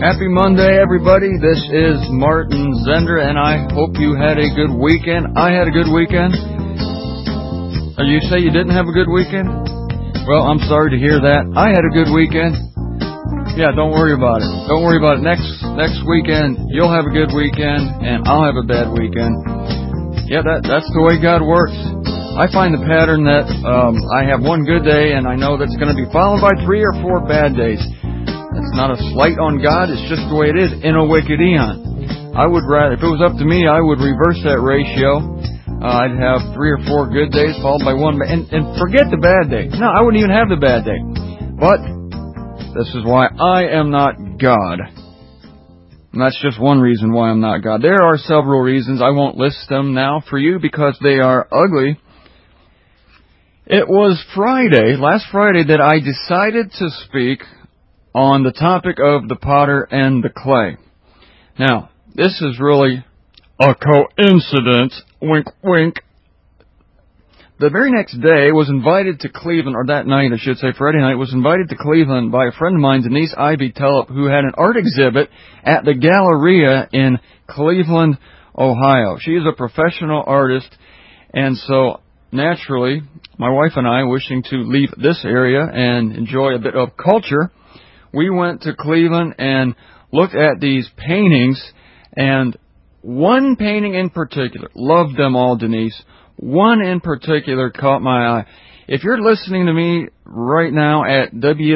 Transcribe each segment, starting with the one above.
Happy Monday, everybody. This is Martin Zender, and I hope you had a good weekend. I had a good weekend. You say you didn't have a good weekend? Well, I'm sorry to hear that. I had a good weekend. Yeah, don't worry about it. Don't worry about it. Next weekend, you'll have a good weekend, and I'll have a bad weekend. Yeah, that's the way God works. I find the pattern that I have one good day, and I know that's going to be followed by 3 or 4 bad days. It's not a slight on God. It's just the way it is in a wicked eon. I would rather, if it was up to me, I would reverse that ratio. I'd have 3 or 4 good days followed by 1 bad, and forget the bad day. No, I wouldn't even have the bad day. But this is why I am not God. And that's just one reason why I'm not God. There are several reasons. I won't list them now for you because they are ugly. It was last Friday, that I decided to speak on the topic of the potter and the clay. Now, this is really a coincidence. Wink, wink. The very next day, was invited to Cleveland, or that night, I should say, Friday night, was invited to Cleveland by a friend of mine, Denise Ivy Tellep, who had an art exhibit at the Galleria in Cleveland, Ohio. She is a professional artist, and so naturally, my wife and I, wishing to leave this area and enjoy a bit of culture, we went to Cleveland and looked at these paintings, and one painting in particular, loved them all, Denise, one in particular caught my eye. If you're listening to me right now at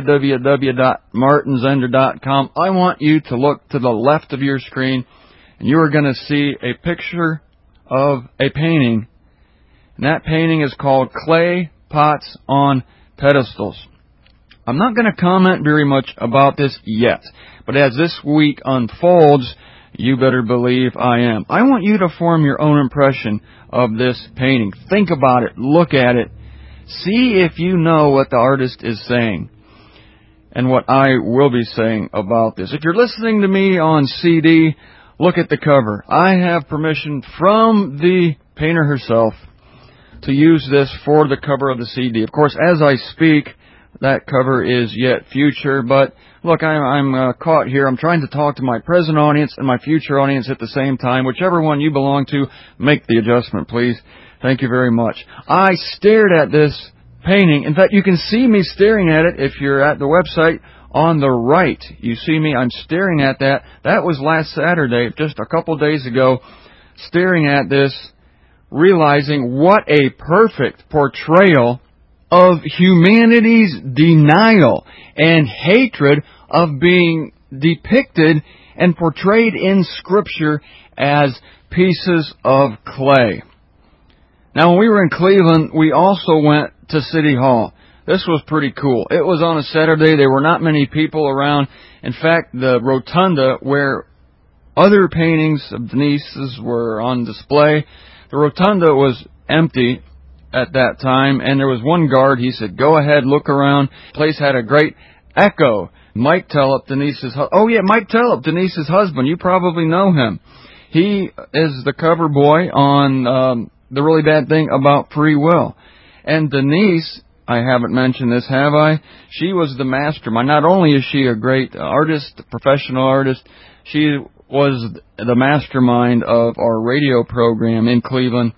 www.martinzender.com, I want you to look to the left of your screen, and you are going to see a picture of a painting, and that painting is called Clay Pots on Pedestals. I'm not going to comment very much about this yet, but as this week unfolds, you better believe I am. I want you to form your own impression of this painting. Think about it. Look at it. See if you know what the artist is saying and what I will be saying about this. If you're listening to me on CD, look at the cover. I have permission from the painter herself to use this for the cover of the CD. Of course, as I speak, that cover is yet future, but look, I'm caught here. I'm trying to talk to my present audience and my future audience at the same time. Whichever one you belong to, make the adjustment, please. Thank you very much. I stared at this painting. In fact, you can see me staring at it if you're at the website on the right. You see me, I'm staring at that. That was last Saturday, just a couple days ago, staring at this, realizing what a perfect portrayal of humanity's denial and hatred of being depicted and portrayed in Scripture as pieces of clay. Now, when we were in Cleveland, we also went to City Hall. This was pretty cool. It was on a Saturday. There were not many people around. In fact, the rotunda where other paintings of Denise's were on display, the rotunda was empty at that time, and there was one guard. He said, "Go ahead, look around." The place had a great echo. Mike Tellep, Denise's husband. You probably know him. He is the cover boy on The Really Bad Thing About Free Will. And Denise, I haven't mentioned this, have I? She was the mastermind. Not only is she a great artist, professional artist, she was the mastermind of our radio program in Cleveland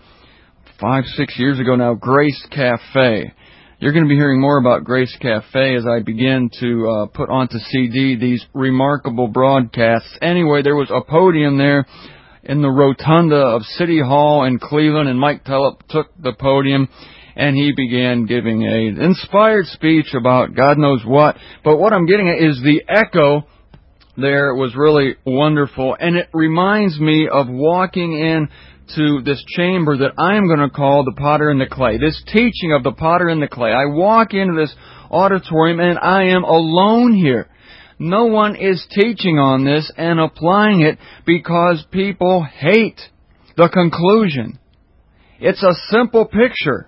5-6 years ago now, Grace Cafe. You're going to be hearing more about Grace Cafe as I begin to put onto CD these remarkable broadcasts. Anyway, there was a podium there in the rotunda of City Hall in Cleveland, and Mike Tellep took the podium, and he began giving an inspired speech about God knows what. But what I'm getting at is the echo there was really wonderful, and it reminds me of walking in to this chamber that I am going to call the potter and the clay. This teaching of the potter and the clay. I walk into this auditorium and I am alone here. No one is teaching on this and applying it because people hate the conclusion. It's a simple picture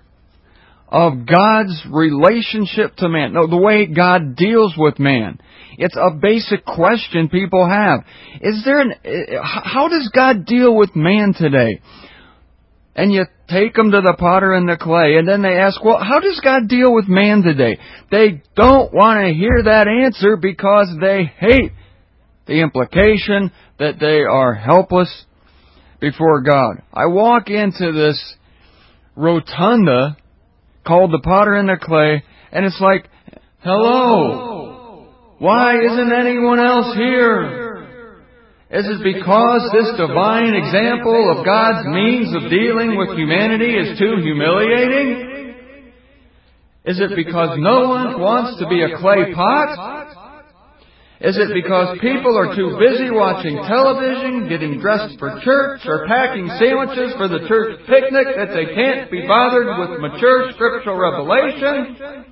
of God's relationship to man. No, the way God deals with man. It's a basic question people have. How does God deal with man today? And you take them to the potter and the clay, and then they ask, well, how does God deal with man today? They don't want to hear that answer because they hate the implication that they are helpless before God. I walk into this rotunda called the Potter and the Clay, and it's like, hello, why isn't anyone else here? Is it because this divine example of God's means of dealing with humanity is too humiliating? Is it because no one wants to be a clay pot? Is it because people are too busy watching television, getting dressed for church, or packing sandwiches for the church picnic that they can't be bothered with mature scriptural revelation?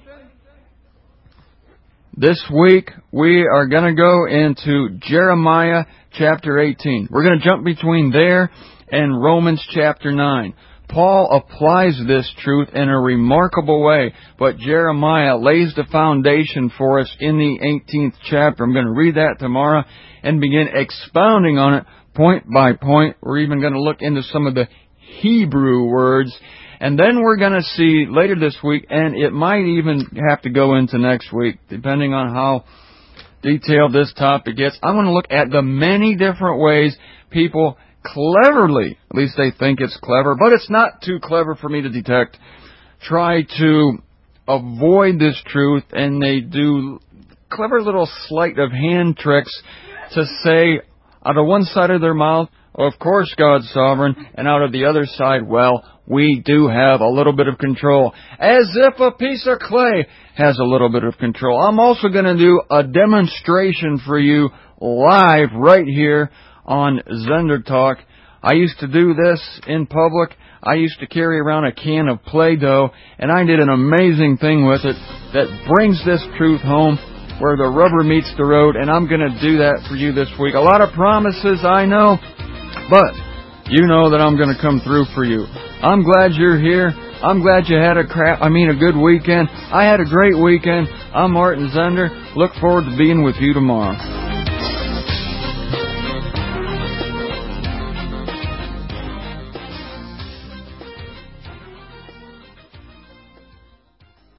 This week, we are going to go into Jeremiah chapter 18. We're going to jump between there and Romans chapter 9. Paul applies this truth in a remarkable way, but Jeremiah lays the foundation for us in the 18th chapter. I'm going to read that tomorrow and begin expounding on it point by point. We're even going to look into some of the Hebrew words. And then we're going to see later this week, and it might even have to go into next week, depending on how detailed this topic gets. I want to look at the many different ways people cleverly, at least they think it's clever, but it's not too clever for me to detect, try to avoid this truth, and they do clever little sleight of hand tricks to say out of one side of their mouth, of course God's sovereign, and out of the other side, well, we do have a little bit of control, as if a piece of clay has a little bit of control. I'm also going to do a demonstration for you live right here on Zender Talk. I used to do this in public. I used to carry around a can of Play-Doh, and I did an amazing thing with it that brings this truth home where the rubber meets the road, and I'm going to do that for you this week. A lot of promises, I know, but you know that I'm going to come through for you. I'm glad you're here. I'm glad you had a good weekend. I had a great weekend. I'm Martin Zender. Look forward to being with you tomorrow.